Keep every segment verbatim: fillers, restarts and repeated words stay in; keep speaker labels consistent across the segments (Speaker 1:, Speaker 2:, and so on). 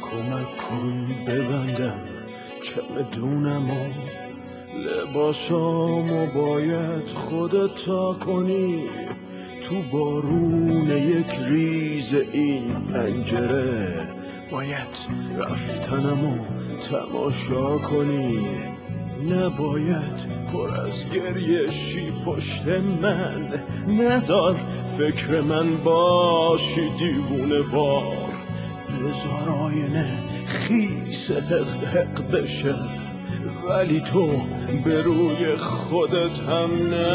Speaker 1: کمک کن ببندم چمدونمو، لباسامو باید خودت تا کنی. تو بارون یک ریز این پنجره باید رفتنمو تماشا کنی. نباید پر از گریه شی پشت من، نذار فکر من باشی دیوونه وار. بذار آینه خیس حق حق بشه، ولی تو به روی خودت هم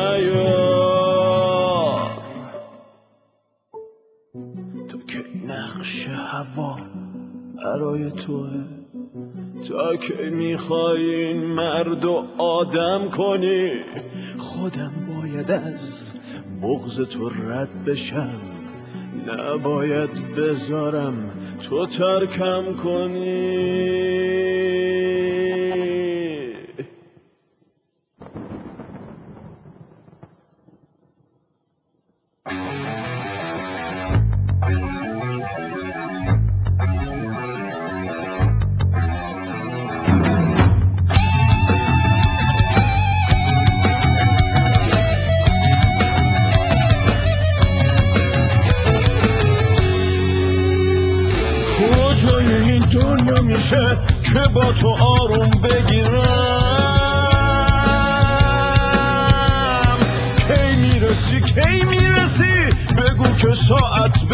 Speaker 1: نیار. تو که نقش هوا برای توه، تا که میخوای این مرد و آدم کنی. خودم باید از بغض تو رد بشم، نباید بذارم تو ترکم کنی. کجای این دنیا میشه که با تو آروم بگیرم؟ کی میرسی کی میرسی بگو که ساعت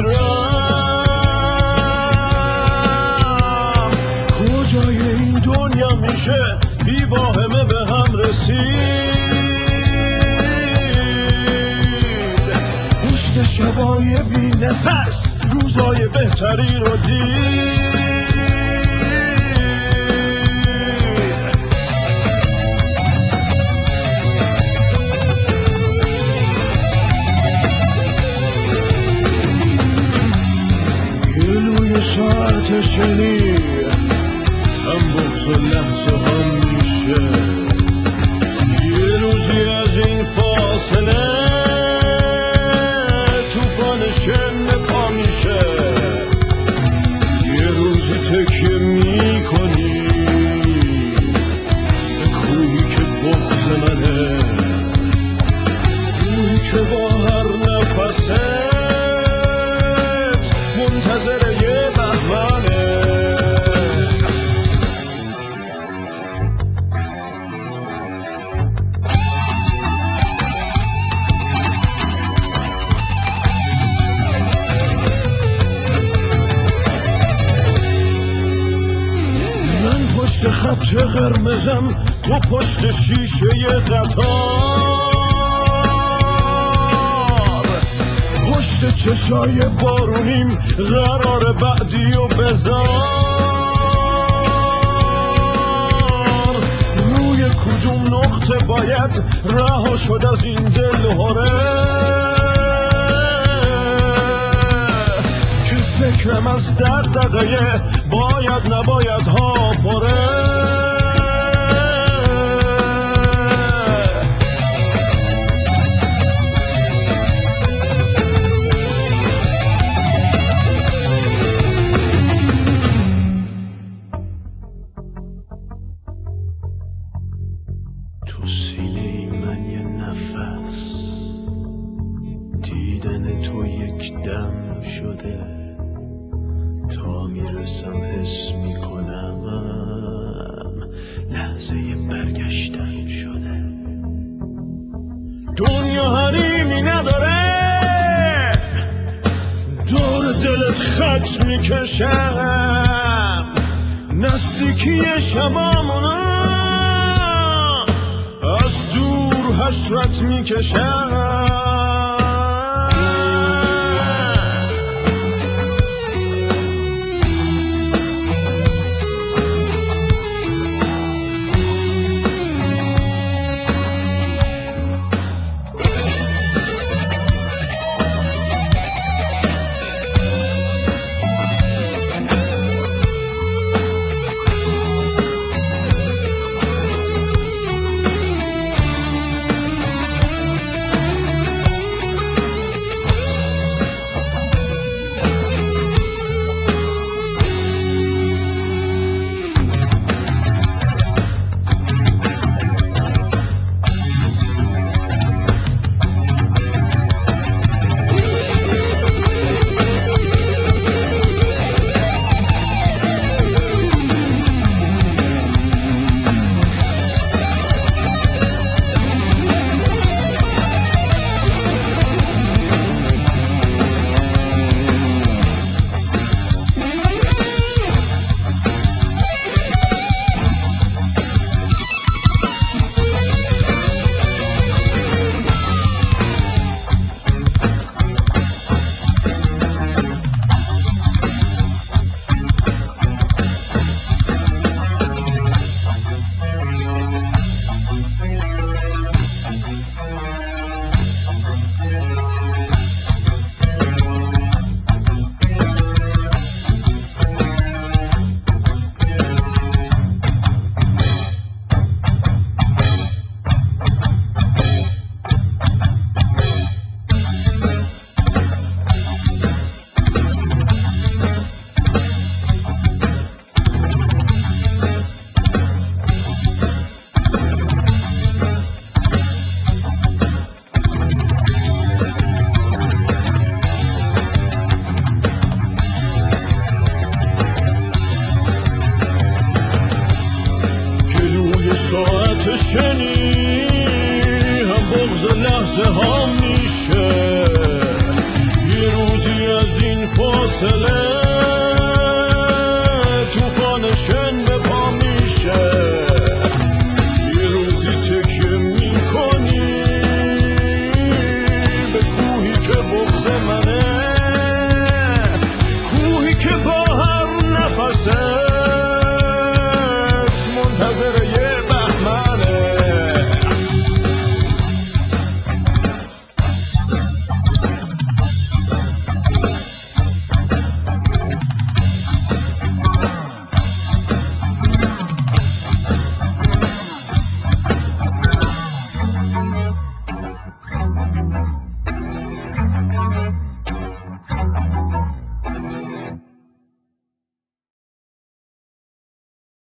Speaker 1: بگیرم. کجای این دنیا میشه بی واهمه به هم رسید؟ پشت شبای بی نفس روزای بهتری رو دید. گلوی ساعت شنی هم بغض و لحظه هم میشه. یه روزی از این فاصله توفان شن پا میشه. یه روزی تکیه میکنی به کوهی که بغض منه، کوهی که با هر نفست منتظر یه بهمنه. من پشت خط قرمزم، تو پشت شیشه قطار. پشت چشای بارونیم قرار بعدی و بذار. روی کدوم نقطه باید رها شد از این دلهره که فکرم از دغدغه باید نباید ها پره. تو سینه من یه نفس، دیدن تو یک دم شده. تا میرسم حس میکنم لحظه برگشتن شده. دنیا حریمی نداره دور دلت خط میکشم. نزدیکی شمامونو از دور حسرت میکشم. بشنی هم بغض لحظه ها میشه یه روزی از این فاصله